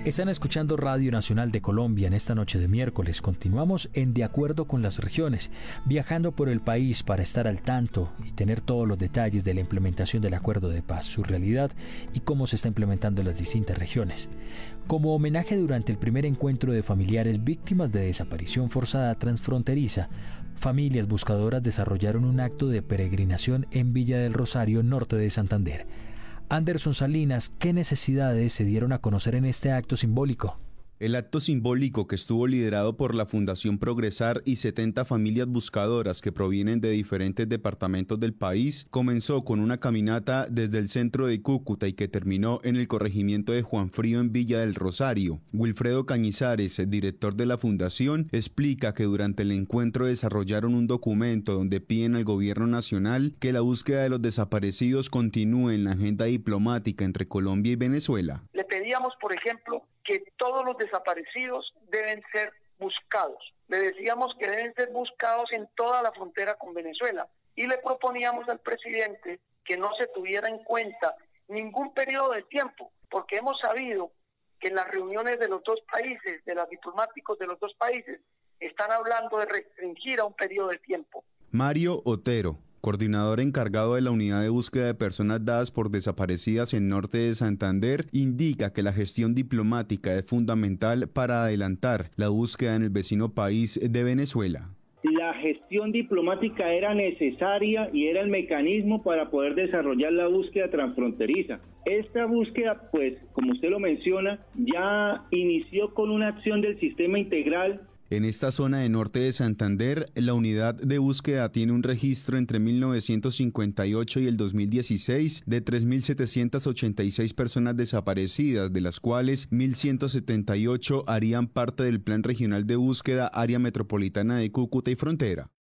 Están escuchando Radio Nacional de Colombia en esta noche de miércoles. Continuamos en De Acuerdo con las Regiones, viajando por el país para estar al tanto y tener todos los detalles de la implementación del Acuerdo de Paz, su realidad y cómo se está implementando en las distintas regiones. Como homenaje durante el primer encuentro de familiares víctimas de desaparición forzada transfronteriza, familias buscadoras desarrollaron un acto de peregrinación en Villa del Rosario, norte de Santander. Anderson Salinas, ¿qué necesidades se dieron a conocer en este acto simbólico? El acto simbólico, que estuvo liderado por la Fundación Progresar y 70 familias buscadoras que provienen de diferentes departamentos del país, comenzó con una caminata desde el centro de Cúcuta y que terminó en el corregimiento de Juan Frío en Villa del Rosario. Wilfredo Cañizares, el director de la fundación, explica que durante el encuentro desarrollaron un documento donde piden al gobierno nacional que la búsqueda de los desaparecidos continúe en la agenda diplomática entre Colombia y Venezuela. Le pedíamos, por ejemplo, que todos los desaparecidos deben ser buscados. Le decíamos que deben ser buscados en toda la frontera con Venezuela y le proponíamos al presidente que no se tuviera en cuenta ningún periodo de tiempo, porque hemos sabido que en las reuniones de los dos países, de los diplomáticos de los dos países, están hablando de restringir a un periodo de tiempo. Mario Otero, coordinador encargado de la unidad de búsqueda de personas dadas por desaparecidas en norte de Santander, indica que la gestión diplomática es fundamental para adelantar la búsqueda en el vecino país de Venezuela. La gestión diplomática era necesaria y era el mecanismo para poder desarrollar la búsqueda transfronteriza. Esta búsqueda, pues, como usted lo menciona, ya inició con una acción del sistema integral. En esta zona de norte de Santander, la unidad de búsqueda tiene un registro entre 1958 y el 2016 de 3.786 personas desaparecidas, de las cuales 1.178 harían parte del Plan Regional de Búsqueda Área Metropolitana de Cúcuta y Frontera.